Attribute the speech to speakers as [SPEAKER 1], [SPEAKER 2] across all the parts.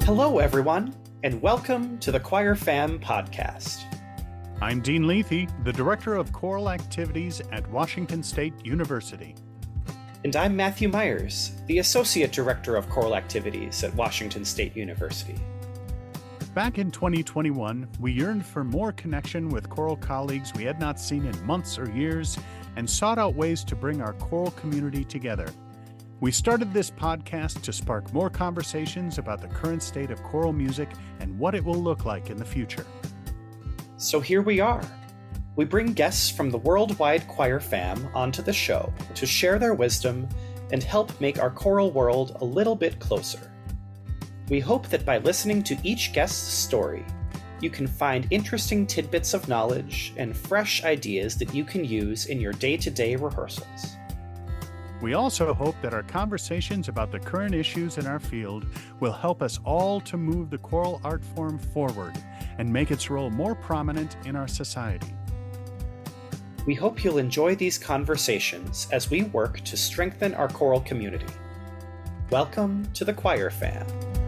[SPEAKER 1] Hello, everyone, and welcome to the Choir Fam podcast.
[SPEAKER 2] I'm Dean Lethe, the Director of Choral Activities at Washington State University.
[SPEAKER 1] And I'm Matthew Myers, the Associate Director of Choral Activities at Washington State University.
[SPEAKER 2] Back in 2021, we yearned for more connection with choral colleagues we had not seen in months or years and sought out ways to bring our choral community together. We started this podcast to spark more conversations about the current state of choral music and what it will look like in the future.
[SPEAKER 1] So here we are. We bring guests from the worldwide choir fam onto the show to share their wisdom and help make our choral world a little bit closer. We hope that by listening to each guest's story, you can find interesting tidbits of knowledge and fresh ideas that you can use in your day-to-day rehearsals.
[SPEAKER 2] We also hope that our conversations about the current issues in our field will help us all to move the choral art form forward and make its role more prominent in our society.
[SPEAKER 1] We hope you'll enjoy these conversations as we work to strengthen our choral community. Welcome to the Choir Fam.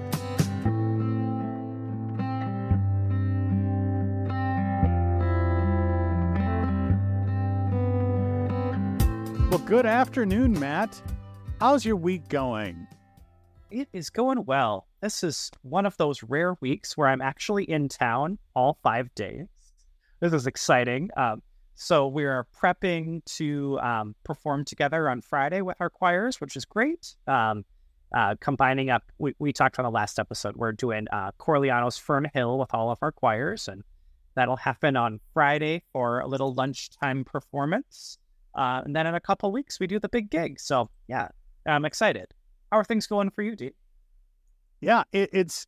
[SPEAKER 2] Well, good afternoon, Matt. How's your week going?
[SPEAKER 3] It is going well. This is one of those rare weeks where I'm actually in town all 5 days. This is exciting. So we are prepping to perform together on Friday with our choirs, which is great. Combining up, we talked on the last episode, we're doing Corleano's Fern Hill with all of our choirs, and that'll happen on Friday for a little lunchtime performance. And then in a couple weeks, we do the big gig. So yeah, I'm excited. How are things going for you, Dee?
[SPEAKER 2] Yeah, it's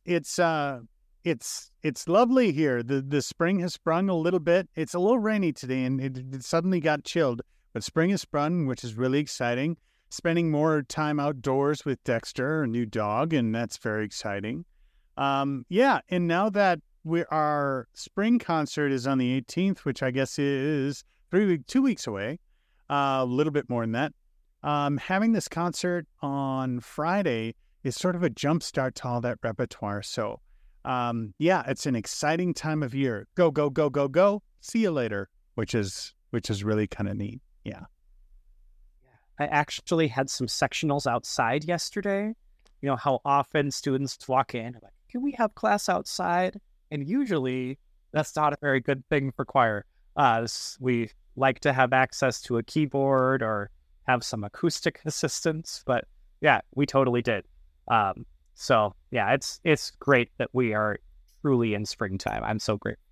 [SPEAKER 2] lovely here. The spring has sprung a little bit. It's a little rainy today, and it suddenly got chilled. But spring has sprung, which is really exciting. Spending more time outdoors with Dexter, our new dog, and that's very exciting. Yeah, and now that our spring concert is on the 18th, which I guess is 2 weeks away, a little bit more than that. Having this concert on Friday is sort of a jump start to all that repertoire. So, yeah, it's an exciting time of year. Go, go, go, go, go. See you later, which is really kind of neat. Yeah.
[SPEAKER 3] I actually had some sectionals outside yesterday. You know how often students walk in, like, can we have class outside? And usually that's not a very good thing for choir. We like to have access to a keyboard or have some acoustic assistance, but yeah, we totally did. So yeah, it's great that we are truly in springtime. I'm so grateful.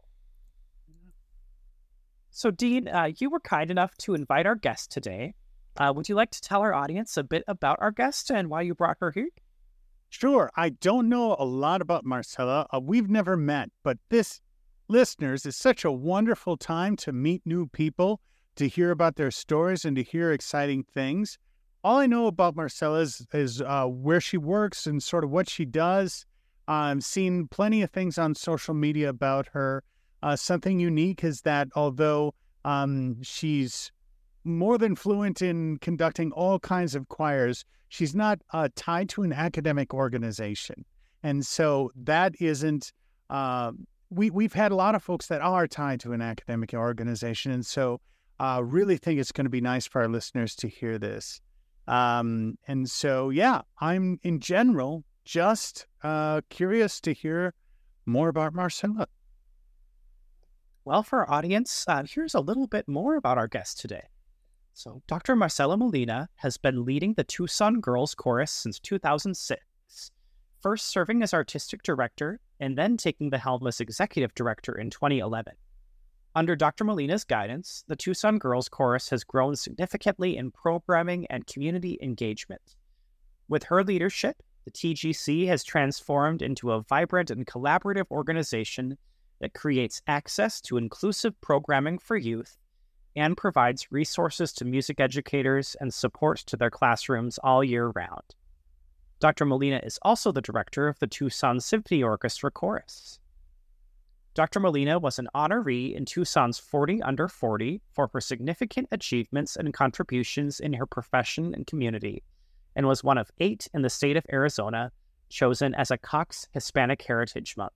[SPEAKER 3] So Dean, you were kind enough to invite our guest today. Would you like to tell our audience a bit about our guest and why you brought her here?
[SPEAKER 2] Sure. I don't know a lot about Marcella. We've never met, but this, listeners, is such a wonderful time to meet new people, to hear about their stories, and to hear exciting things. All I know about Marcella is where she works and sort of what she does. I've seen plenty of things on social media about her. Something unique is that although she's more than fluent in conducting all kinds of choirs, she's not tied to an academic organization. And so that isn't... We've had a lot of folks that are tied to an academic organization, and so really think it's going to be nice for our listeners to hear this. And so, yeah, I'm in general just curious to hear more about Marcella.
[SPEAKER 3] Well, for our audience, here's a little bit more about our guest today. So Dr. Marcella Molina has been leading the Tucson Girls Chorus since 2006, first serving as artistic director and then taking the helm as executive director in 2011. Under Dr. Molina's guidance, the Tucson Girls Chorus has grown significantly in programming and community engagement. With her leadership, the TGC has transformed into a vibrant and collaborative organization that creates access to inclusive programming for youth and provides resources to music educators and support to their classrooms all year round. Dr. Molina is also the director of the Tucson Symphony Orchestra Chorus. Dr. Molina was an honoree in Tucson's 40 Under 40 for her significant achievements and contributions in her profession and community, and was one of 8 in the state of Arizona chosen as a Cox Hispanic Heritage Month.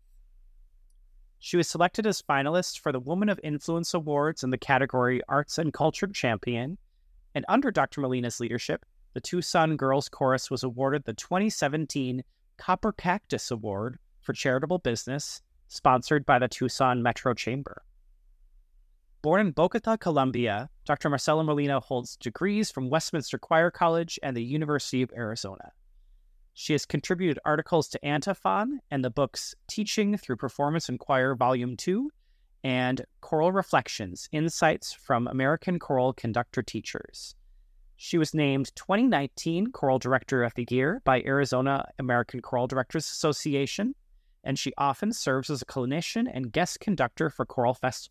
[SPEAKER 3] She was selected as finalist for the Woman of Influence Awards in the category Arts and Culture Champion, and under Dr. Molina's leadership, the Tucson Girls Chorus was awarded the 2017 Copper Cactus Award for Charitable Business, sponsored by the Tucson Metro Chamber. Born in Bogota, Colombia, Dr. Marcela Molina holds degrees from Westminster Choir College and the University of Arizona. She has contributed articles to Antiphon and the books Teaching Through Performance in Choir Volume 2 and Choral Reflections, Insights from American Choral Conductor Teachers. She was named 2019 Choral Director of the Year by Arizona American Choral Directors Association, and she often serves as a clinician and guest conductor for choral festivals.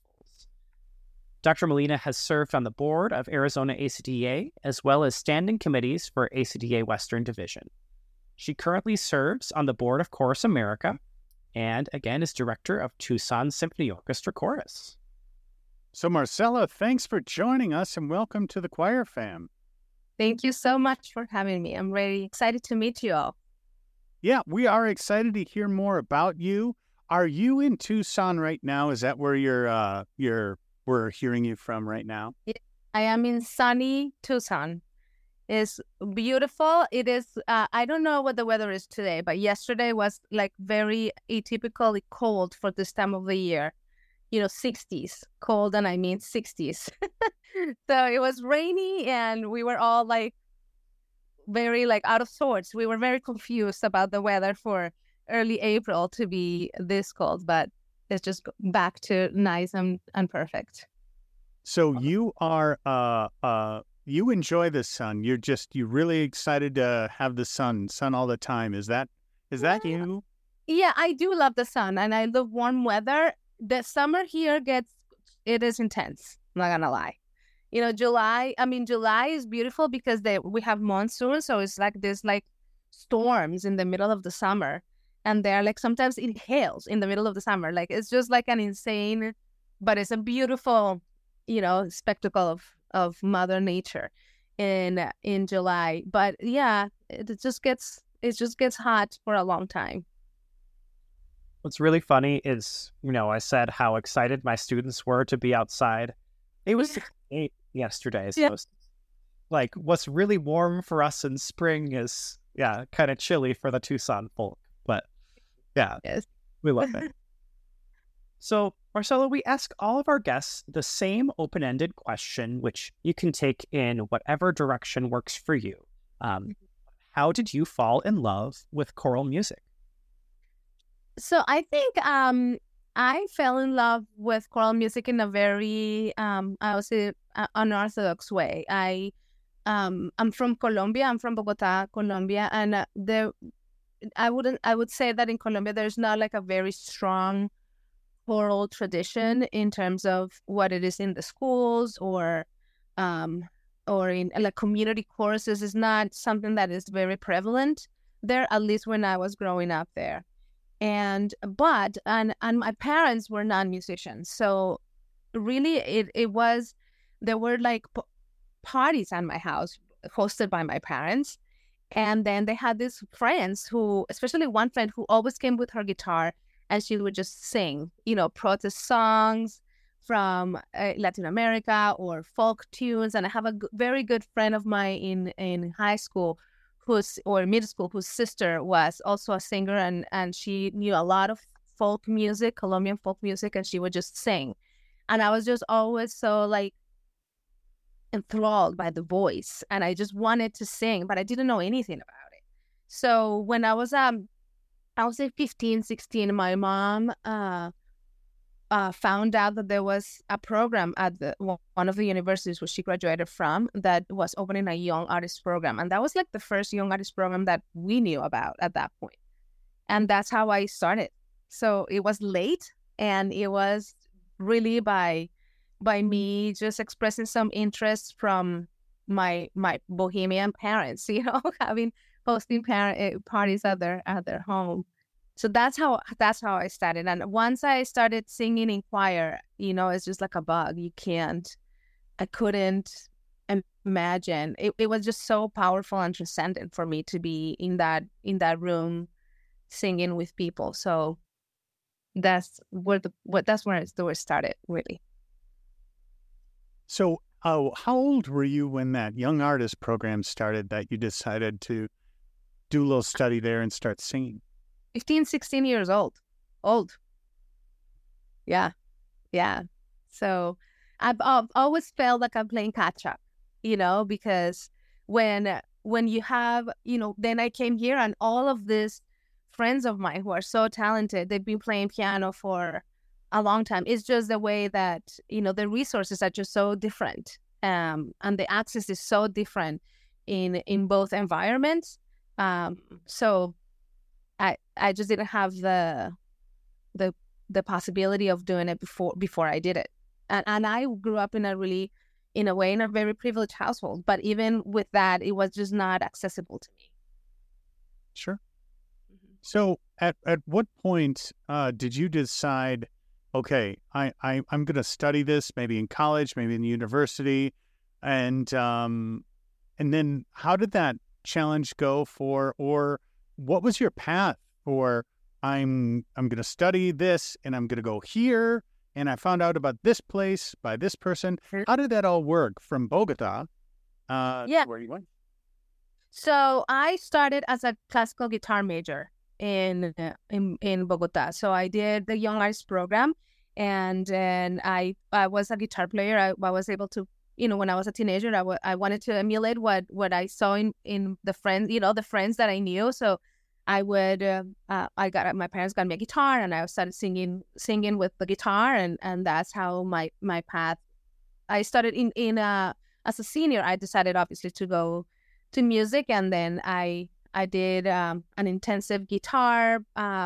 [SPEAKER 3] Dr. Molina has served on the board of Arizona ACDA, as well as standing committees for ACDA Western Division. She currently serves on the board of Chorus America, and again is director of Tucson Symphony Orchestra Chorus.
[SPEAKER 2] So Marcela, thanks for joining us and welcome to the Choir Fam.
[SPEAKER 4] Thank you so much for having me. I'm very excited to meet you all.
[SPEAKER 2] Yeah, we are excited to hear more about you. Are you in Tucson right now? Is that where we're hearing you from right now?
[SPEAKER 4] I am in sunny Tucson. It's beautiful. It is, I don't know what the weather is today, but yesterday was like very atypically cold for this time of the year. 60s, cold, and I mean 60s. So it was rainy and we were all like very like out of sorts. We were very confused about the weather for early April to be this cold, but it's just back to nice and perfect.
[SPEAKER 2] So you are, you enjoy the sun. You're really excited to have the sun all the time. Is that you?
[SPEAKER 4] Yeah, I do love the sun and I love warm weather. The summer here it is intense. I'm not gonna lie. July is beautiful because we have monsoon, so it's like there's like storms in the middle of the summer, and they're like sometimes it hails in the middle of the summer. Like it's just like an insane, but it's a beautiful, spectacle of Mother Nature in July. But yeah, it just gets hot for a long time.
[SPEAKER 3] What's really funny is, I said how excited my students were to be outside. It was 68 yesterday. So yeah. Like what's really warm for us in spring is, kind of chilly for the Tucson folk. But yeah, yes. We love it. So, Marcela, we ask all of our guests the same open-ended question, which you can take in whatever direction works for you. How did you fall in love with choral music?
[SPEAKER 4] So I think I fell in love with choral music in a very, I would say, unorthodox way. I'm from Colombia. I'm from Bogota, Colombia, and I would say that in Colombia there's not like a very strong choral tradition in terms of what it is in the schools or in like community choruses. Is not something that is very prevalent there, at least when I was growing up there. And my parents were non-musicians, so really there were like parties at my house hosted by my parents, and then they had these friends who, especially one friend who always came with her guitar, and she would just sing, protest songs from Latin America or folk tunes. And I have a very good friend of mine in high school middle school, whose sister was also a singer, and she knew a lot of folk music, Colombian folk music, and she would just sing. And I was just always so like enthralled by the voice, and I just wanted to sing, but I didn't know anything about it. So when I was 15, 16, my mom found out that there was a program at one of the universities where she graduated from that was opening a young artist program. And that was like the first young artist program that we knew about at that point. And that's how I started. So it was late, and it was really by me just expressing some interest from my bohemian parents, hosting parties at their home. So that's how I started. And once I started singing in choir, it's just like a bug. I couldn't imagine. It was just so powerful and transcendent for me to be in that room singing with people. So that's where that's where it started, really.
[SPEAKER 2] So, how old were you when that young artist program started that you decided to do a little study there and start singing?
[SPEAKER 4] 15, 16 years old. Yeah. So I've always felt like I'm playing catch up, because when you have, then I came here and all of these friends of mine who are so talented, they've been playing piano for a long time. It's just the way that, the resources are just so different. And the access is so different in both environments. So I just didn't have the possibility of doing it before I did it. And I grew up in a very privileged household. But even with that, it was just not accessible to me.
[SPEAKER 2] Sure. So at what point did you decide, okay, I'm going to study this, maybe in college, maybe in university, and then how did that challenge go or what was your path for? I'm going to study this and I'm going to go here, and I found out about this place by this person. How did that all work from Bogota to where you went?
[SPEAKER 4] So I started as a classical guitar major in Bogota. So I did the Young Artist program, and then I was a guitar player. I was able to, when I was a teenager, I wanted to emulate what I saw in the friends, the friends that I knew. So I would, my parents got me a guitar, and I started singing with the guitar, and that's how my path. I started as a senior. I decided obviously to go to music, and then I did an intensive guitar,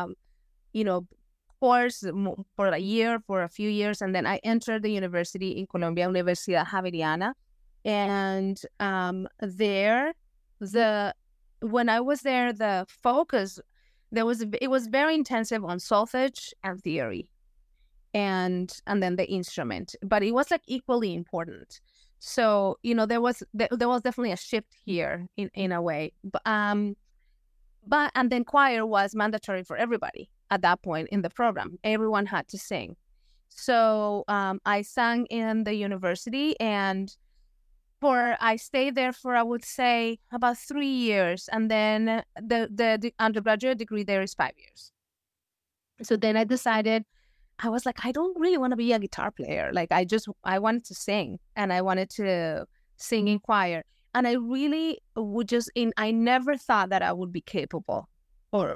[SPEAKER 4] course for a few years, and then I entered the university in Colombia, Universidad Javeriana, and when I was there, the focus it was very intensive on solfege and theory, and then the instrument, but it was like equally important. So there was definitely a shift here in a way, but and then choir was mandatory for everybody at that point in the program. Everyone had to sing. So I sang in the university, and I stayed there for, I would say, about 3 years, and then the undergraduate degree there is 5 years. So then I decided, I was like, I don't really want to be a guitar player. Like I wanted to sing, and I wanted to sing in choir. And I really I never thought that I would be capable, or,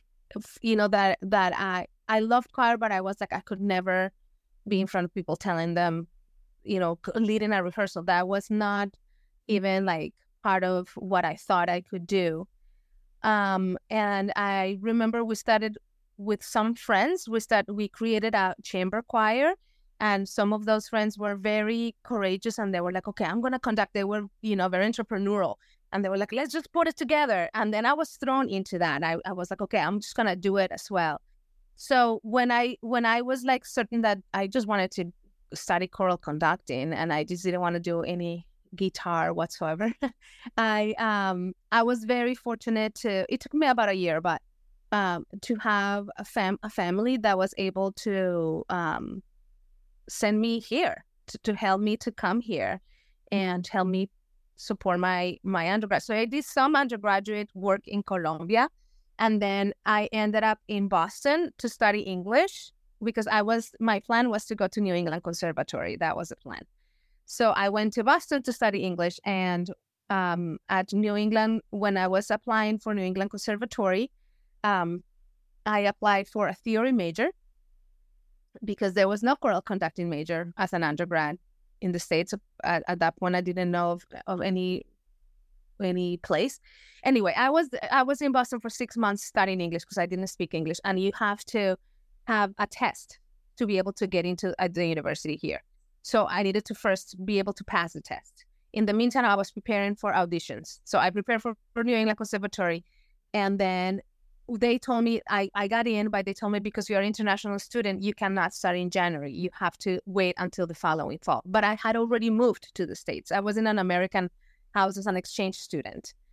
[SPEAKER 4] that I loved choir, but I was like, I could never be in front of people telling them, leading a rehearsal. That was not even like part of what I thought I could do. And I remember we started with some friends. We created a chamber choir, and some of those friends were very courageous, and they were like, okay, I'm going to conduct. They were, very entrepreneurial, and they were like, let's just put it together. And then I was thrown into that. I was like, okay, I'm just going to do it as well. So when I was like certain that I just wanted to study choral conducting, and I just didn't want to do any guitar whatsoever, I was very fortunate it took me about a year, but to have a family that was able to send me here, to help me to come here and help me support my undergrad. So I did some undergraduate work in Colombia, and then I ended up in Boston to study English, because my plan was to go to New England Conservatory. That was the plan. So I went to Boston to study English, and at New England, when I was applying for New England Conservatory, I applied for a theory major, because there was no choral conducting major as an undergrad in the States. At that point, I didn't know of any place. Anyway, I was in Boston for 6 months studying English, because I didn't speak English, and you have to have a test to be able to get into the university here. So I needed to first be able to pass the test. In the meantime, I was preparing for auditions. So I prepared for New England Conservatory, and then they told me I got in, but they told me, because you're an international student, you cannot start in January. You have to wait until the following fall. But I had already moved to the States. I was in an American house as an exchange student.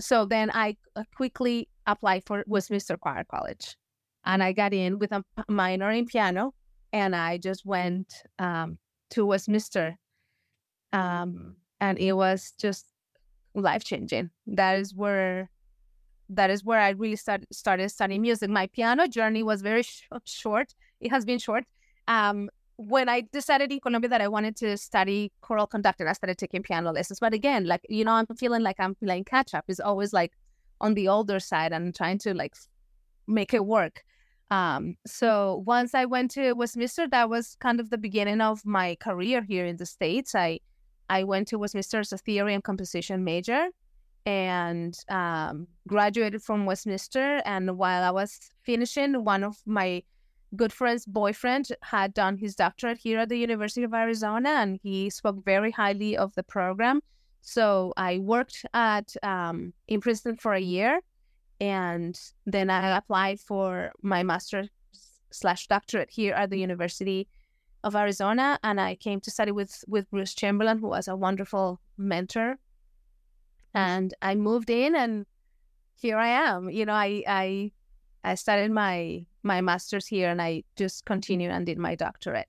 [SPEAKER 4] so then I quickly applied for Westminster Choir College, and I got in with a minor in piano, and I just went to Westminster, and it was just life-changing. That is where I really started studying music. My piano journey was very short. It has been short. When I decided in Colombia that I wanted to study choral conducting, I started taking piano lessons. But again, like, I'm feeling like I'm playing catch up. It's always like on the older side and trying to like make it work. So once I went to Westminster, that was kind of the beginning of my career here in the States. I went to Westminster as a theory and composition major, and graduated from Westminster. And while I was finishing, one of my good friend's boyfriend had done his doctorate here at the University of Arizona, and he spoke very highly of the program. So I worked in Princeton for a year, and then I applied for my master's/doctorate here at the University of Arizona, and I came to study with Bruce Chamberlain, who was a wonderful mentor. And I moved in, and here I am. I started my master's here, and I just continued and did my doctorate.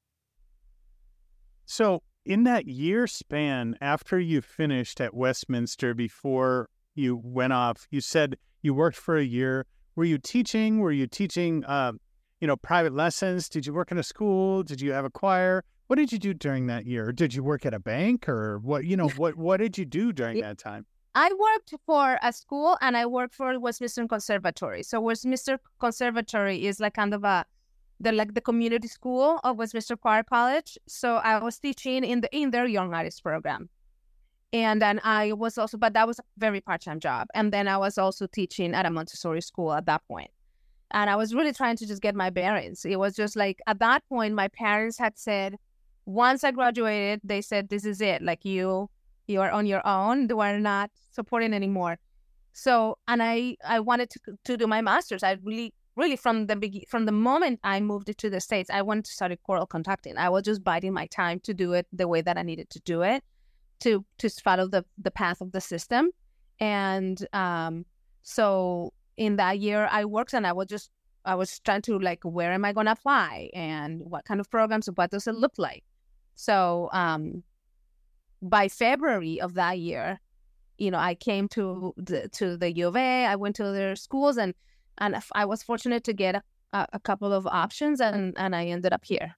[SPEAKER 2] So in that year span after you finished at Westminster, before you went off, you said you worked for a year. Were you teaching? Private lessons? Did you work in a school? Did you have a choir? What did you do during that year? Did you work at a bank, or what? What did you do during that time?
[SPEAKER 4] I worked for a school, and I worked for Westminster Conservatory. So Westminster Conservatory is like kind of the community school of Westminster Choir College. So I was teaching in their young artist program. And then I was also, but that was a very part-time job. And then I was also teaching at a Montessori school at that point. And I was really trying to just get my bearings. It was just like, at that point, my parents had said, once I graduated, they said, this is it. Like, you are on your own. They were not supporting anymore. So, and I wanted to do my master's. I really from the moment I moved to the States, I wanted to study choral conducting. I was just biding my time to do it the way that I needed to do it, to follow the path of the system. And so in that year I worked, and I was trying to, like, where am I going to apply, and what kind of programs, what does it look like? So by February of that year, I came to the U of A. I went to their schools, and I was fortunate to get a couple of options, and I ended up here.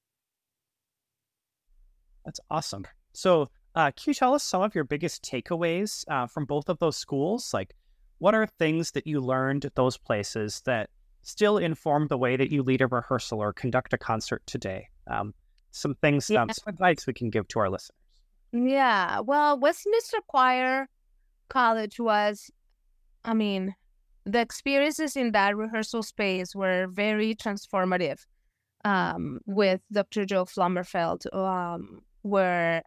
[SPEAKER 3] That's awesome. So can you tell us some of your biggest takeaways from both of those schools? Like, what are things that you learned at those places that still inform the way that you lead a rehearsal or conduct a concert today? Some things, some advice we can give to our listeners.
[SPEAKER 4] Yeah, well, Westminster Choir College was, the experiences in that rehearsal space were very transformative. With Dr. Joe Flummerfeld, where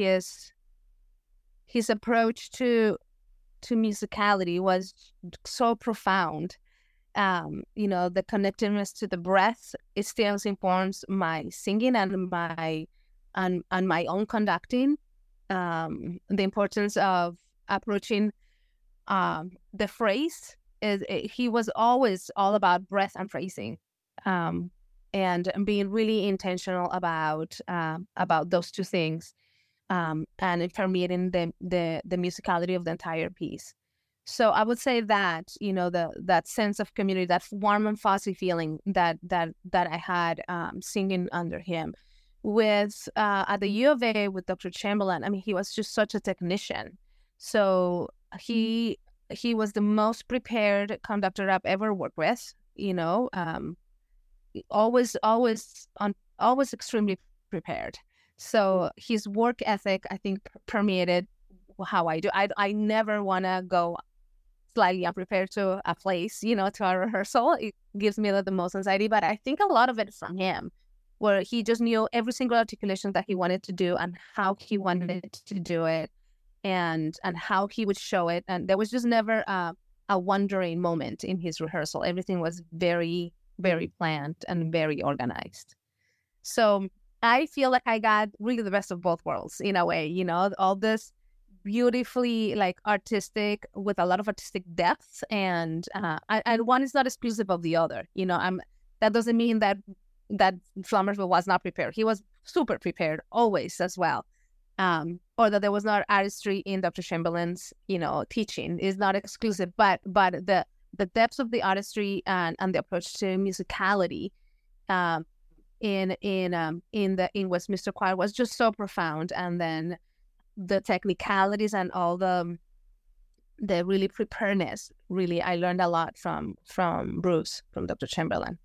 [SPEAKER 4] his approach to musicality was so profound. The connectedness to the breath, it still informs my singing and my own conducting. The importance of approaching the phrase he was always all about breath and phrasing, and being really intentional about those two things, and permeating the musicality of the entire piece. So I would say that that sense of community, that warm and fuzzy feeling that I had singing under him. With at the U of A with Dr. Chamberlain, he was just such a technician. So he was the most prepared conductor I've ever worked with. Always extremely prepared. So his work ethic, I think, permeated how I do. I never want to go slightly unprepared to a place, to a rehearsal. It gives me the most anxiety, but I think a lot of it is from him, where he just knew every single articulation that he wanted to do and how he wanted to do it, and how he would show it. And there was just never a wandering moment in his rehearsal. Everything was very, very planned and very organized. So I feel like I got really the best of both worlds in a way, all this beautifully like artistic with a lot of artistic depth, and one is not exclusive of the other. That doesn't mean that Flummersville was not prepared. He was super prepared always as well. Or that there was not artistry in Dr. Chamberlain's, teaching is not exclusive, but the depths of the artistry and the approach to musicality in Westminster Choir was just so profound. And then the technicalities and all the really preparedness, really, I learned a lot from Bruce, from Dr. Chamberlain.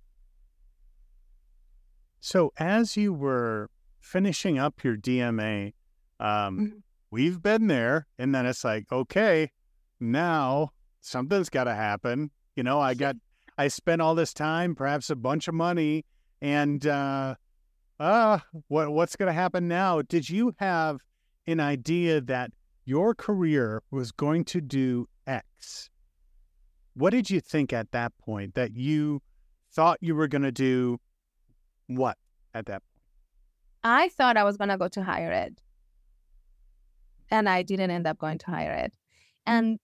[SPEAKER 2] So as you were finishing up your DMA, we've been there, and then it's like, okay, now something's got to happen. I spent all this time, perhaps a bunch of money, and what's going to happen now? Did you have an idea that your career was going to do X? What did you think at that point, that you thought you were going to do what at that point?
[SPEAKER 4] I thought I was going to go to higher ed, and I didn't end up going to higher ed. And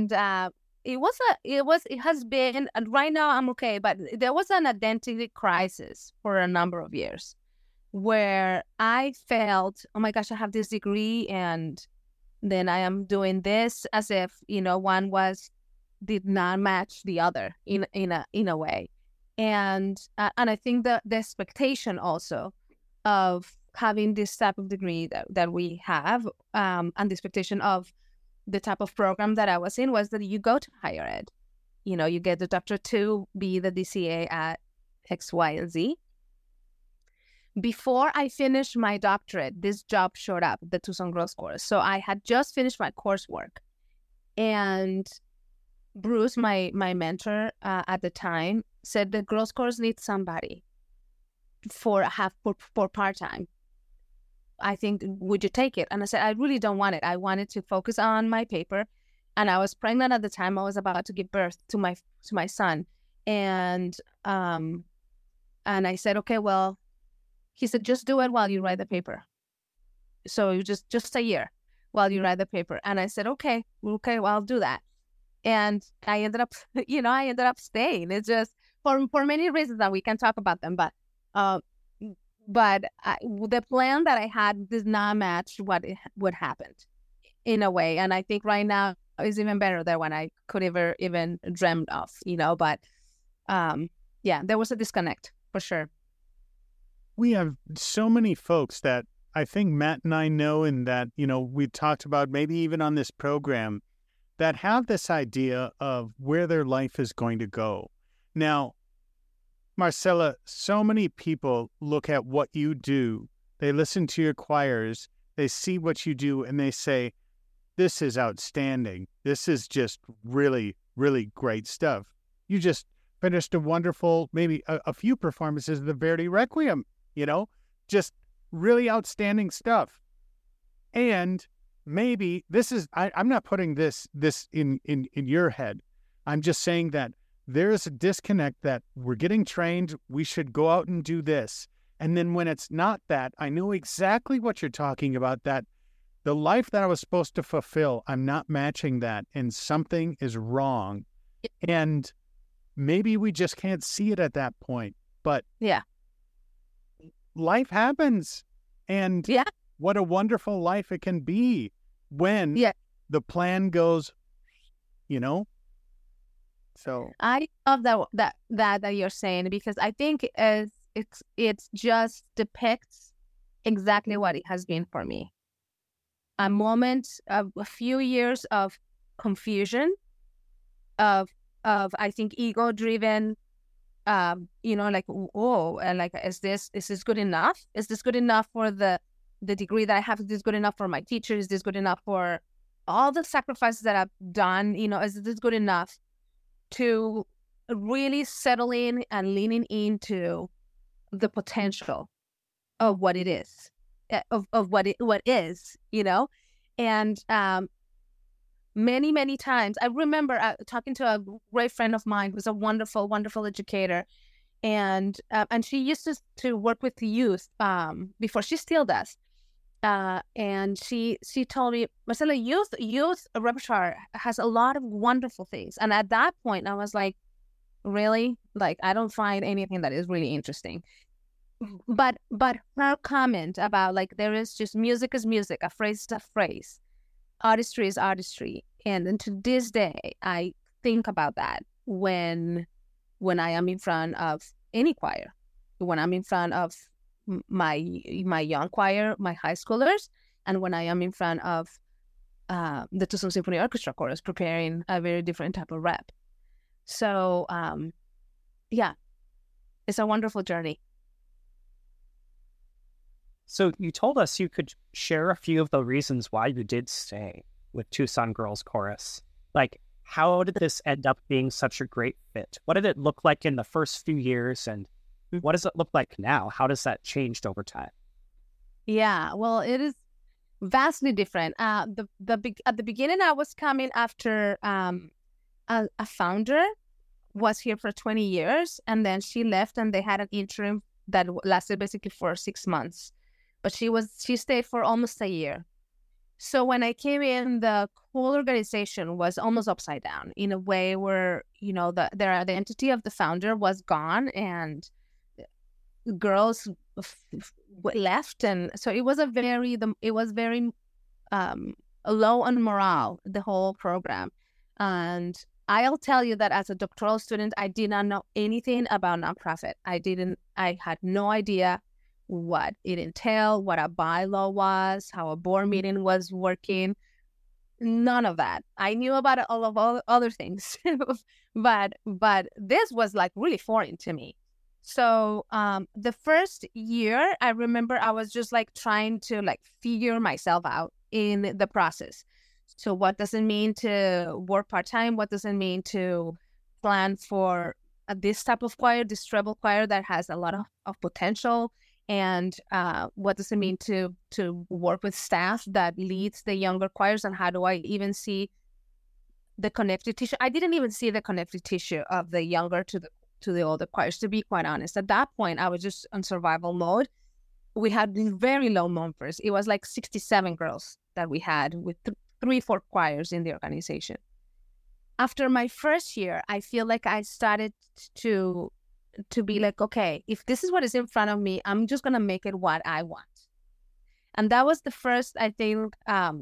[SPEAKER 4] it has been, and right now I'm okay, but there was an identity crisis for a number of years where I felt, oh my gosh, I have this degree, and then I am doing this as if, one did not match the other in a way. And I think the expectation also of having this type of degree that we have, and the expectation of the type of program that I was in was that you go to higher ed. You get the doctorate to be the DCA at X, Y, and Z. Before I finished my doctorate, this job showed up, the Tucson Girls course. So I had just finished my coursework. And Bruce, my mentor at the time, said the girls course needs somebody for part-time. I think, would you take it? And I said, I really don't want it. I wanted to focus on my paper. And I was pregnant at the time. I was about to give birth to my son. And I said, okay, well, he said, just do it while you write the paper. So you just a year while you write the paper. And I said, okay, well, I'll do that. And I ended up, staying. It's just for many reasons that we can talk about them, but the plan that I had did not match what happened in a way. And I think right now is even better than when I could ever even dreamed of, but there was a disconnect for sure.
[SPEAKER 2] We have so many folks that I think Matt and I know, and that, we talked about maybe even on this program, that have this idea of where their life is going to go. Now, Marcela, so many people look at what you do, they listen to your choirs, they see what you do, and they say, this is outstanding. This is just really, really great stuff. You just finished a wonderful, maybe a few performances of the Verdi Requiem, just really outstanding stuff. And maybe this is, I'm not putting this in your head. I'm just saying that there's a disconnect, that we're getting trained, we should go out and do this. And then when it's not that, I know exactly what you're talking about, that the life that I was supposed to fulfill, I'm not matching that, and something is wrong. And maybe we just can't see it at that point. But life happens. And what a wonderful life it can be when the plan goes, So
[SPEAKER 4] I love that you're saying, because I think it's just depicts exactly what it has been for me. A moment of a few years of confusion, of I think ego driven, like, oh, and like, is this good enough? Is this good enough for the degree that I have? Is this good enough for my teacher? Is this good enough for all the sacrifices that I've done? Is this good enough? To really settle in and leaning into the potential of what it is, of what is, and many, many times I remember talking to a great friend of mine who's a wonderful, wonderful educator, and she used to work with the youth before. She still does, And she told me, Marcela, youth repertoire has a lot of wonderful things. And at that point, I was like, really? Like, I don't find anything that is really interesting. But her comment about like there is just music is music, a phrase is a phrase, artistry is artistry, and then to this day I think about that when I am in front of any choir, when I'm in front of my young choir, my high schoolers, and when I am in front of the Tucson Symphony Orchestra chorus preparing a very different type of rep. So yeah, it's a wonderful journey.
[SPEAKER 3] So you told us you could share a few of the reasons why you did stay with Tucson Girls Chorus. Like, how did this end up being such a great fit? What did it look like in the first few years, and what does it look like now? How does that changed over time?
[SPEAKER 4] Yeah, well, it is vastly different. At the beginning, I was coming after a founder was here for 20 years, and then she left, and they had an interim that lasted basically for 6 months. But she stayed for almost a year. So when I came in, the whole organization was almost upside down in a way where, you know, the identity of the founder was gone, and girls left, and so it was very low on morale, the whole program. And I'll tell you that as a doctoral student, I did not know anything about nonprofit. I had no idea what it entailed, what a bylaw was, how a board meeting was working. None of that. I knew about all of other things, but this was like really foreign to me. So the first year, I remember I was just like trying to like figure myself out in the process. So what does it mean to work part-time? What does it mean to plan for this type of choir, this treble choir that has a lot of potential? And what does it mean to work with staff that leads the younger choirs? And how do I even see the connective tissue? I didn't even see the connective tissue of the younger to the older choirs, to be quite honest. At that point, I was just on survival mode. We had very low numbers. It was like 67 girls that we had with 3-4 choirs in the organization. After my first year, I feel like I started to be like, okay, if this is what is in front of me, I'm just going to make it what I want. And that was the first, I think,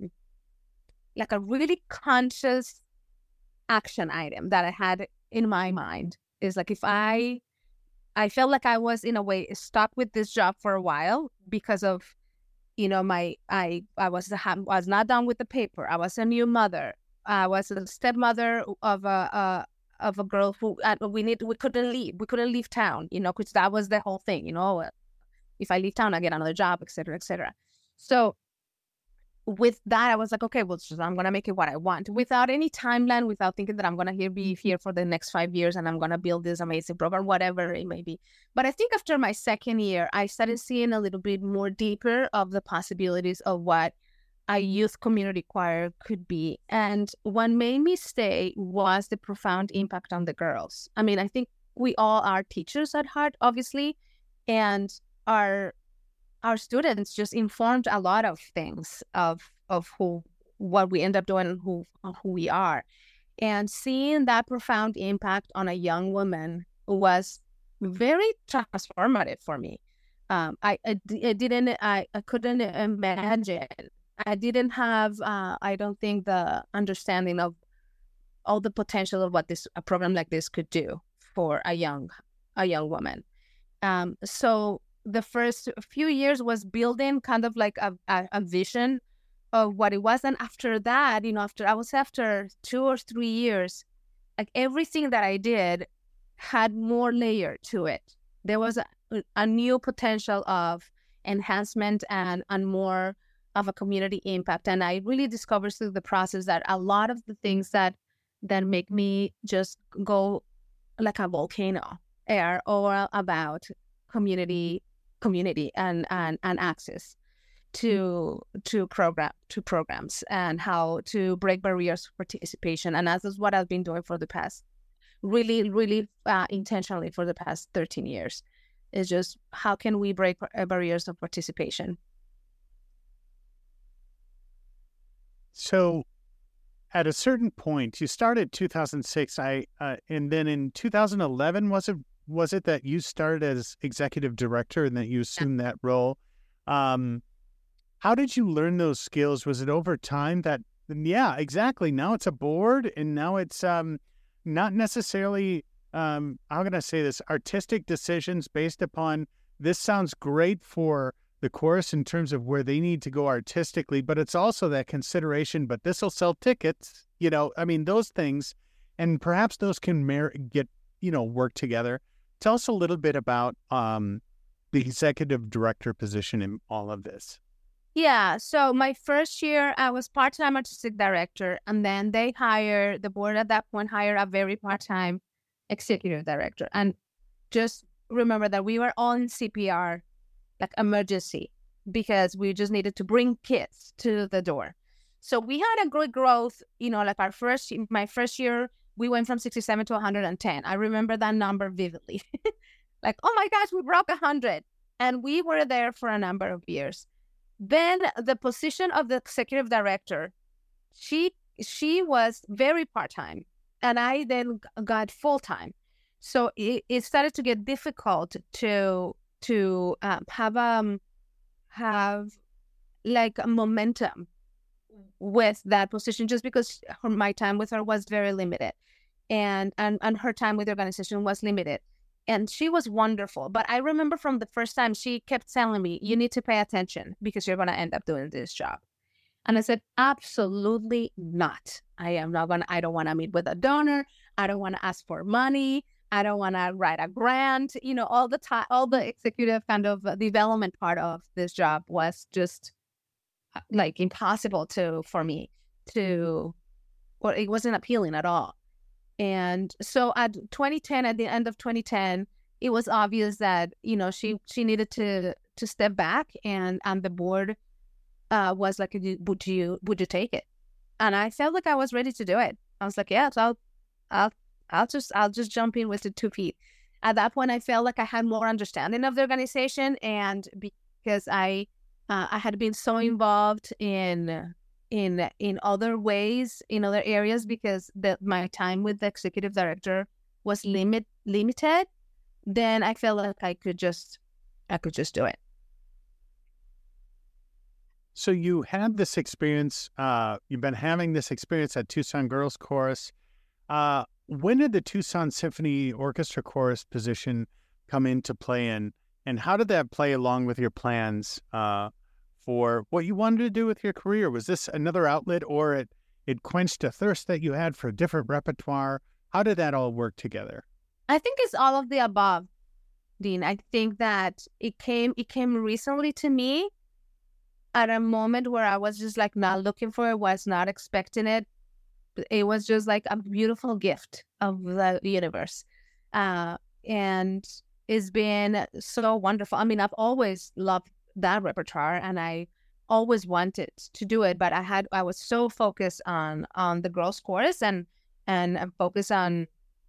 [SPEAKER 4] like a really conscious action item that I had in my mind is like, if I felt like I was in a way stuck with this job for a while because of, you know, I was not done with the paper. I was a new mother. I was a stepmother of a girl who we couldn't leave town, you know, because that was the whole thing, you know, if I leave town, I get another job, et cetera, et cetera. So with that, I was like, okay, well, I'm going to make it what I want without any timeline, without thinking that I'm going to be here for the next 5 years and I'm going to build this amazing program, whatever it may be. But I think after my second year, I started seeing a little bit more deeper of the possibilities of what a youth community choir could be. And what made me stay was the profound impact on the girls. I mean, I think we all are teachers at heart, obviously, and our students just informed a lot of things of what we end up doing and who we are. And seeing that profound impact on a young woman was very transformative for me. I couldn't imagine. I didn't have, I don't think, the understanding of all the potential of what a program like this could do for a young woman. So the first few years was building kind of like a vision of what it was. And after that, you know, after 2 or 3 years, like everything that I did had more layer to it. There was a new potential of enhancement and more of a community impact. And I really discovered through the process that a lot of the things that make me just go like a volcano are all about community and access to programs and how to break barriers for participation. And that is what I've been doing for the past really intentionally for the past 13 years. Is just how can we break barriers of participation.
[SPEAKER 2] So at a certain point, you started 2006. And then in 2011, was it that you started as executive director and that you assumed that role? How did you learn those skills? Was it over time that? Yeah, exactly. Now it's a board, and now it's not necessarily. How can I say this? Artistic decisions based upon this sounds great for the chorus in terms of where they need to go artistically, but it's also that consideration. But this will sell tickets, I mean, those things, and perhaps those can work together. Tell us a little bit about the executive director position in all of this.
[SPEAKER 4] Yeah, so my first year, I was part-time artistic director, and then the board at that point hired a very part-time executive director. And just remember that we were on CPR, like emergency, because we just needed to bring kids to the door. So we had a great growth, like my first year, we went from 67 to 110. I remember that number vividly. Like, oh my gosh, we broke 100. And we were there for a number of years. Then the position of the executive director, she was very part-time, and I then got full-time. So it started to get difficult to have like a momentum with that position, just because my time with her was very limited, and her time with the organization was limited. And she was wonderful. But I remember from the first time, she kept telling me, you need to pay attention because you're going to end up doing this job. And I said, absolutely not. I don't want to meet with a donor. I don't want to ask for money. I don't want to write a grant. All the time, all the executive kind of development part of this job was just like impossible for me to, or it wasn't appealing at all. And so at the end of 2010, it was obvious that, she needed to step back, and the board was like, would you take it? And I felt like I was ready to do it. I was like, yeah, so I'll just jump in with the 2 feet. At that point, I felt like I had more understanding of the organization, and because I had been so involved in other ways, in other areas, because my time with the executive director was limited, then I felt like I could just do it.
[SPEAKER 2] So you had this experience, you've been having this experience at Tucson Girls Chorus. When did the Tucson Symphony Orchestra Chorus position come into play, and how did that play along with your plans for what you wanted to do with your career? Was this another outlet, or it quenched a thirst that you had for a different repertoire? How did that all work together?
[SPEAKER 4] I think it's all of the above, Dean. I think that it came recently to me at a moment where I was just like not looking for it, was not expecting it. It was just like a beautiful gift of the universe. And it's been so wonderful. I mean, I've always loved that repertoire, and I always wanted to do it, but I was so focused on the girls chorus and focused on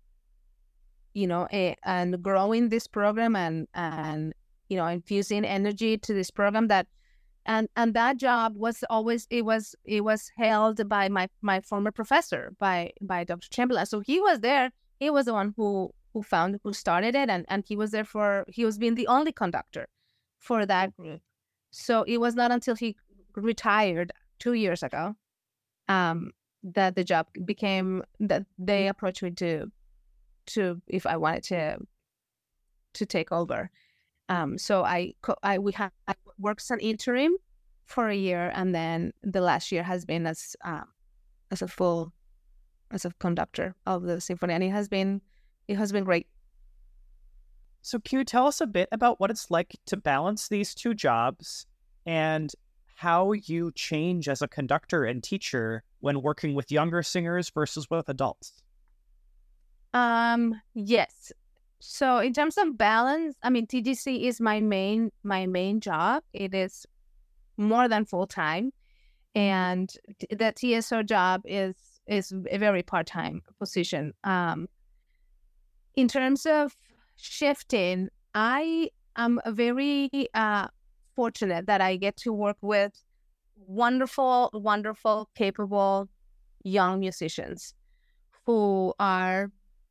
[SPEAKER 4] and growing this program and infusing energy to this program, that and that job was always it was held by my former professor, by Dr. Chamberlain. So he was there. He was the one who started it, and he was being the only conductor for that group. So it was not until he retired 2 years ago that the job became, that they approached me to if I wanted to take over. So I worked as an interim for a year, and then the last year has been as a conductor of the symphony, and it has been great.
[SPEAKER 3] So can you tell us a bit about what it's like to balance these two jobs and how you change as a conductor and teacher when working with younger singers versus with adults?
[SPEAKER 4] Yes. So in terms of balance, I mean, TGC is my main job. It is more than full time, and the TSO job is a very part-time position. In terms of shifting, I am very fortunate that I get to work with wonderful, wonderful, capable young musicians who are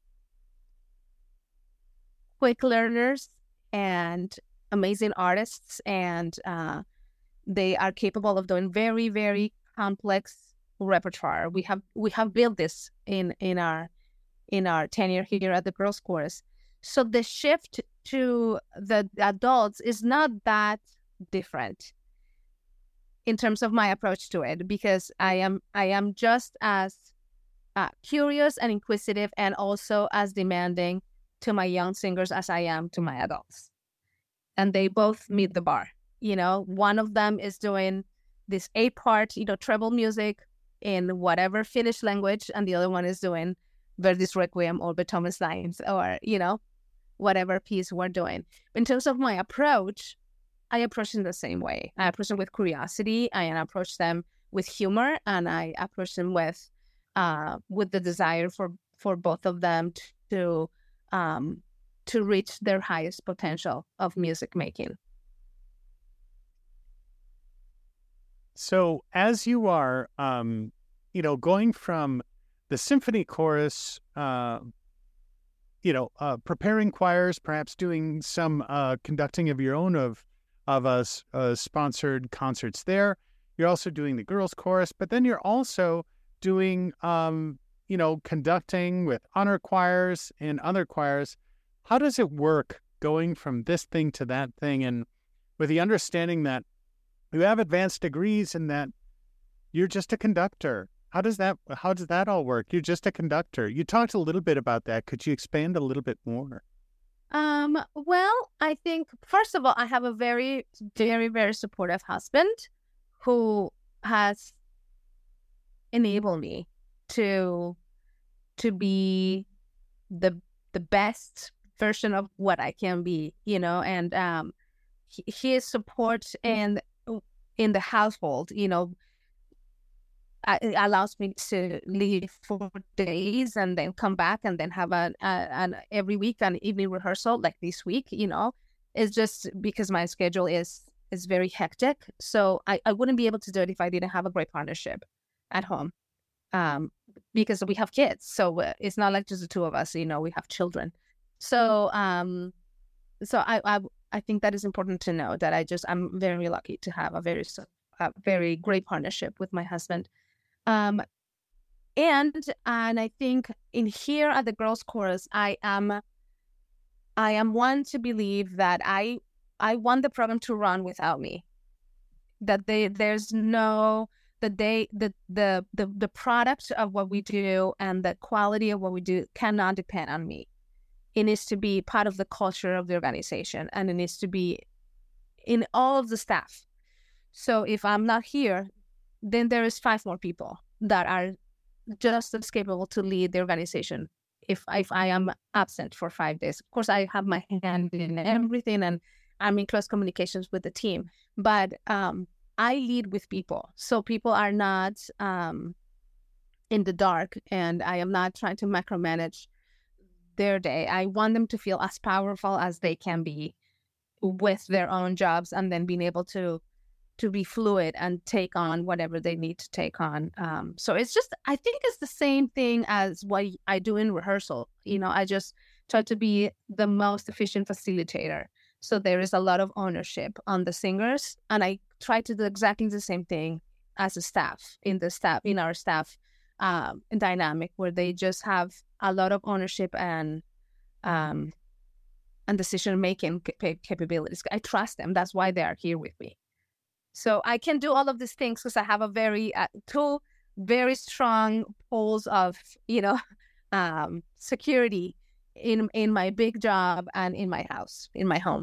[SPEAKER 4] quick learners and amazing artists, and they are capable of doing very, very complex repertoire. We have built this in our tenure here at the Girls Chorus. So the shift to the adults is not that different in terms of my approach to it, because I am just as curious and inquisitive, and also as demanding to my young singers as I am to my adults. And they both meet the bar. One of them is doing this 8-part, treble music in whatever Finnish language, and the other one is doing Verdi's Requiem or Beethoven's Lines, or, whatever piece we're doing. In terms of my approach, I approach them the same way. I approach them with curiosity, I approach them with humor, and I approach them with the desire for both of them to reach their highest potential of music making.
[SPEAKER 2] So as you are, going from the symphony chorus, preparing choirs, perhaps doing some conducting of your own of sponsored concerts there. You're also doing the girls' chorus, but then you're also doing, conducting with honor choirs and other choirs. How does it work going from this thing to that thing, and with the understanding that you have advanced degrees and that you're just a conductor? How does that all work? You're just a conductor. You talked a little bit about that. Could you expand a little bit more?
[SPEAKER 4] Well, I think, first of all, I have a very, very, very supportive husband who has enabled me to be the best version of what I can be, and his support in the household, it allows me to leave for days and then come back and then have an every week an evening rehearsal like this week. It's just because my schedule is very hectic. So I wouldn't be able to do it if I didn't have a great partnership at home, because we have kids. So it's not like just the two of us. We have children. So so I think that is important to know, that I'm very lucky to have a very great partnership with my husband. And I think in here at the Girls Chorus, I am one to believe that I want the program to run without me. That there's no the product of what we do and the quality of what we do cannot depend on me. It needs to be part of the culture of the organization, and it needs to be in all of the staff. So if I'm not here, then there is 5 more people that are just as capable to lead the organization if I am absent for 5 days. Of course, I have my hand in everything, and I'm in close communications with the team. But I lead with people. So people are not in the dark, and I am not trying to micromanage their day. I want them to feel as powerful as they can be with their own jobs, and then being able to be fluid and take on whatever they need to take on. So it's just, I think it's the same thing as what I do in rehearsal. I just try to be the most efficient facilitator. So there is a lot of ownership on the singers, and I try to do exactly the same thing as a staff, in our staff dynamic, where they just have a lot of ownership and decision-making capabilities. I trust them. That's why they are here with me. So I can do all of these things because I have a two very strong poles of, security in my big job and in my house, in my home.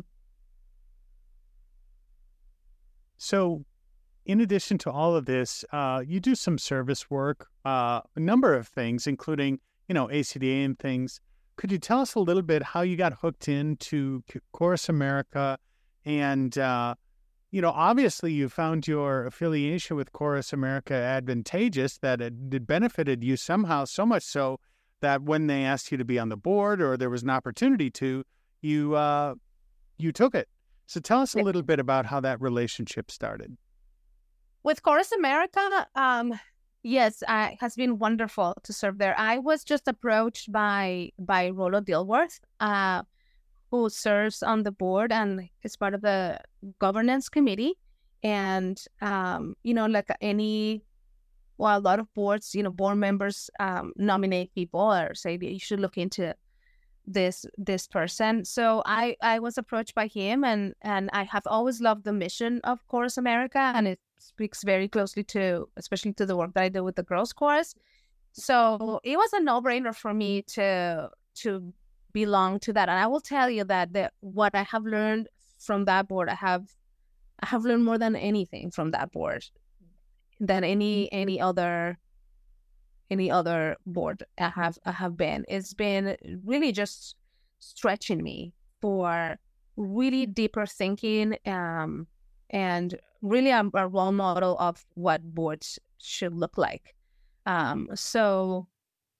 [SPEAKER 2] So in addition to all of this, you do some service work, a number of things, including, ACDA and things. Could you tell us a little bit how you got hooked into Chorus America? And, obviously you found your affiliation with Chorus America advantageous, that it benefited you somehow, so much so that when they asked you to be on the board, or there was an opportunity to, you took it. So tell us a little bit about how that relationship started.
[SPEAKER 4] With Chorus America, yes, it has been wonderful to serve there. I was just approached by Rolo Dilworth, who serves on the board and is part of the governance committee. And like a lot of boards, board members nominate people or say that you should look into this person. So I was approached by him, and I have always loved the mission of Chorus America, and it speaks very closely especially to the work that I do with the girls chorus. So it was a no-brainer for me to belong to that. And I will tell you that what I have learned from that board, I have learned more than anything from that board than any other board I have been. It's been really just stretching me for really deeper thinking, and really a role model of what boards should look like. So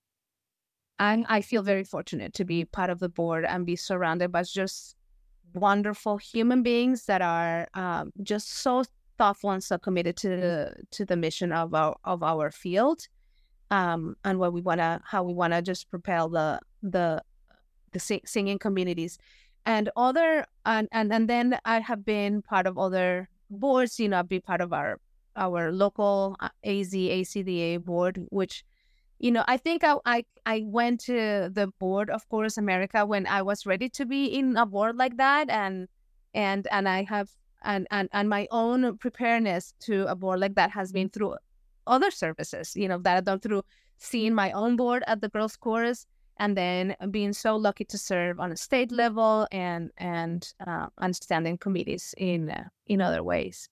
[SPEAKER 4] I feel very fortunate to be part of the board and be surrounded by just wonderful human beings that are just so thoughtful and so committed to the mission of our field, and how we wanna just propel the singing communities, and then I have been part of other boards. I've been part of our local ACDA board, which I think I went to the board of Chorus America when I was ready to be in a board like that, and I have and my own preparedness to a board like that has been through other services, that I've done through seeing my own board at the girls chorus, and then being so lucky to serve on a state level and standing committees in other ways.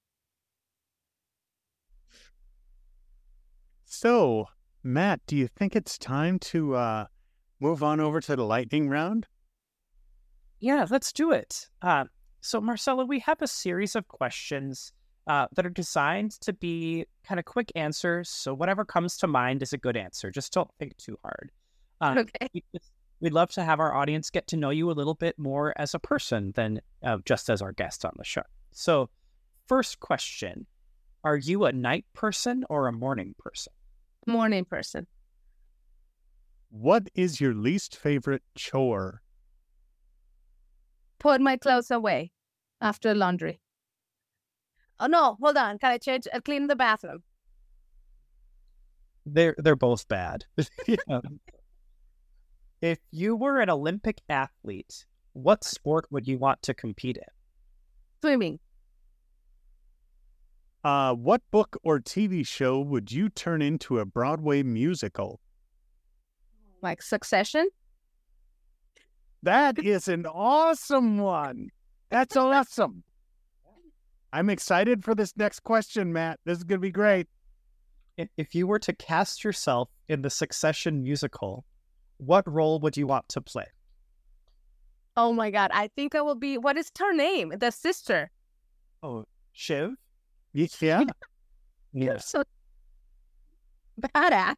[SPEAKER 2] So, Matt, do you think it's time to move on over to the lightning round?
[SPEAKER 3] Yeah, let's do it. So, Marcela, we have a series of questions that are designed to be kind of quick answers. So whatever comes to mind is a good answer. Just don't think too hard.
[SPEAKER 4] Okay.
[SPEAKER 3] We'd love to have our audience get to know you a little bit more as a person than just as our guest on the show. So, first question, are you a night person or a morning person?
[SPEAKER 4] Morning person.
[SPEAKER 2] What is your least favorite chore?
[SPEAKER 4] Put my clothes away after laundry. Oh no, hold on. Can I change? Clean the bathroom.
[SPEAKER 3] They're both bad. Yeah. If you were an Olympic athlete, what sport would you want to compete in?
[SPEAKER 4] Swimming.
[SPEAKER 2] What book or TV show would you turn into a Broadway musical?
[SPEAKER 4] Like Succession?
[SPEAKER 2] That is an awesome one. That's awesome. I'm excited for this next question, Matt. This is going to be great.
[SPEAKER 3] If you were to cast yourself in the Succession musical, what role would you want to play?
[SPEAKER 4] Oh my God. I think I will be, what is her name? The sister.
[SPEAKER 3] Oh, Shiv?
[SPEAKER 2] Yeah.
[SPEAKER 4] You're so badass.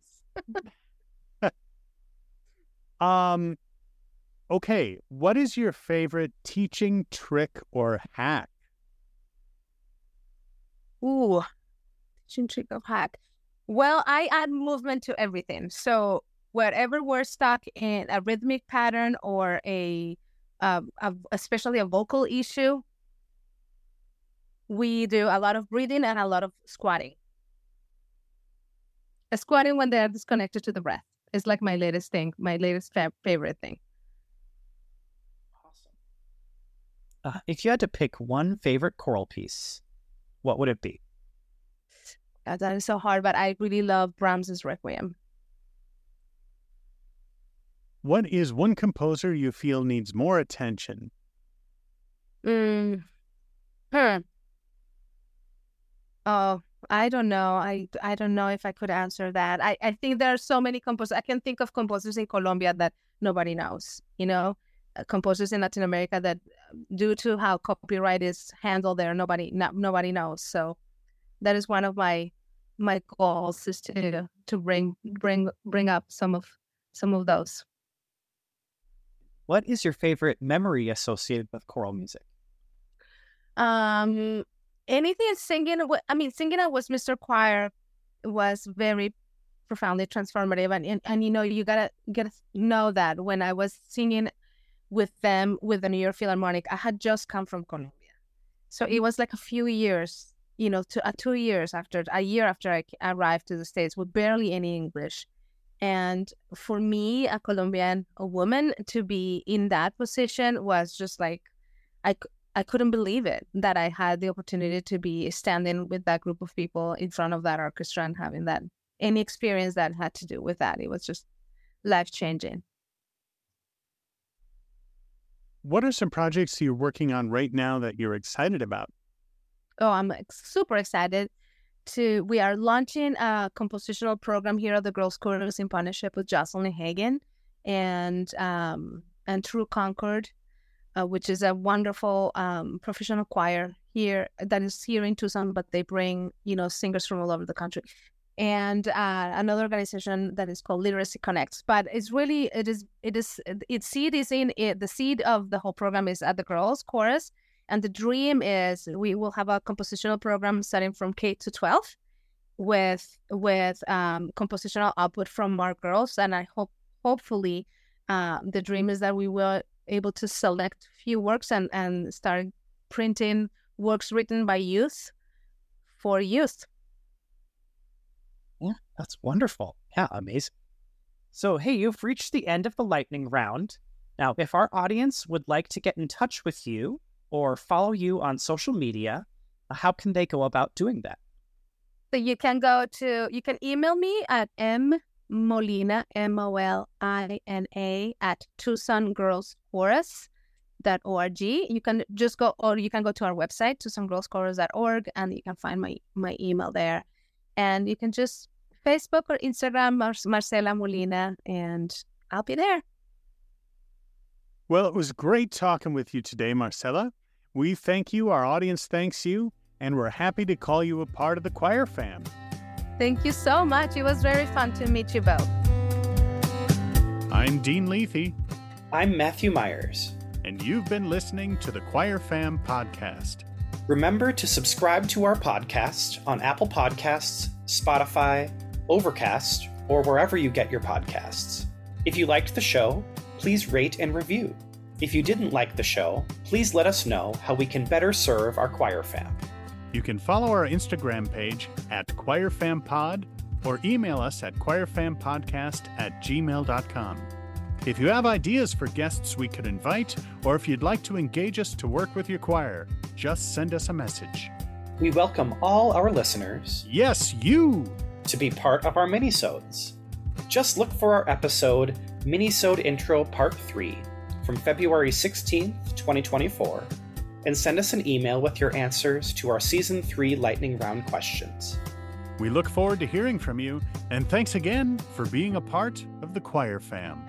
[SPEAKER 2] Okay. What is your favorite teaching trick or hack?
[SPEAKER 4] Ooh, teaching trick or hack. Well, I add movement to everything. So wherever we're stuck in a rhythmic pattern or especially a vocal issue, we do a lot of breathing and a lot of squatting. Squatting when they're disconnected to the breath is like my latest thing, my latest favorite thing.
[SPEAKER 3] Awesome. If you had to pick one favorite choral piece, what would it be?
[SPEAKER 4] That is so hard, but I really love Brahms's Requiem.
[SPEAKER 2] What is one composer you feel needs more attention?
[SPEAKER 4] Oh, I don't know. I don't know if I could answer that. I think there are so many composers. I can think of composers in Colombia that nobody knows, composers in Latin America that due to how copyright is handled there, nobody knows. So that is one of my goals, is to bring up some of those.
[SPEAKER 3] What is your favorite memory associated with choral music?
[SPEAKER 4] anything singing, singing at Westminster Choir was very profoundly transformative. And you know, you gotta know that when I was singing with them with the New York Philharmonic, I had just come from Colombia. So it was like a few years, you know, 2 years after, a year after I arrived to the States with barely any English. And for me, a Colombian woman, to be in that position was just like, I couldn't believe it, that I had the opportunity to be standing with that group of people in front of that orchestra and having that, any experience that had to do with that. It was just life-changing.
[SPEAKER 2] What are some projects you're working on right now that you're excited about?
[SPEAKER 4] Oh, I'm super excited. We are launching a compositional program here at the Girls Chorus in partnership with Jocelyn Hagen and True Concord, which is a wonderful professional choir here that is here in Tucson, but they bring, you know, singers from all over the country. And another organization that is called Literacy Connects. But it's really, its seed is in it. The seed of the whole program is at the Girls Chorus. And the dream is we will have a compositional program starting from K to 12 with compositional output from our girls. And I hopefully the dream is that we will able to select few works and start printing works written by youth for youth.
[SPEAKER 3] Yeah, that's wonderful. Yeah, amazing. So, hey, you've reached the end of the lightning round. Now, if our audience would like to get in touch with you or follow you on social media, how can they go about doing that?
[SPEAKER 4] So you can email me at mmolina, MOLINA, at TucsonGirlsChorus.org. You can just go, or you can go to our website, TucsonGirlsChorus.org, and you can find my email there. And you can just Facebook or Instagram Marcela Molina, and I'll be there.
[SPEAKER 2] Well, it was great talking with you today, Marcela. We thank you, our audience thanks you, and we're happy to call you a part of the Choir Fam.
[SPEAKER 4] Thank you so much. It was very fun to meet you both.
[SPEAKER 2] I'm Dean Lethe.
[SPEAKER 1] I'm Matthew Myers.
[SPEAKER 2] And you've been listening to the Choir Fam podcast.
[SPEAKER 1] Remember to subscribe to our podcast on Apple Podcasts, Spotify, Overcast, or wherever you get your podcasts. If you liked the show, please rate and review. If you didn't like the show, please let us know how we can better serve our Choir Fam.
[SPEAKER 2] You can follow our Instagram page at ChoirFamPod or email us at choirfampodcast@gmail.com. If you have ideas for guests we could invite, or if you'd like to engage us to work with your choir, just send us a message.
[SPEAKER 1] We welcome all our listeners.
[SPEAKER 2] Yes, you!
[SPEAKER 1] To be part of our minisodes. Just look for our episode, Minisode Intro Part 3, from February 16th, 2024, and send us an email with your answers to our Season 3 Lightning Round questions.
[SPEAKER 2] We look forward to hearing from you, and thanks again for being a part of the Choir Fam.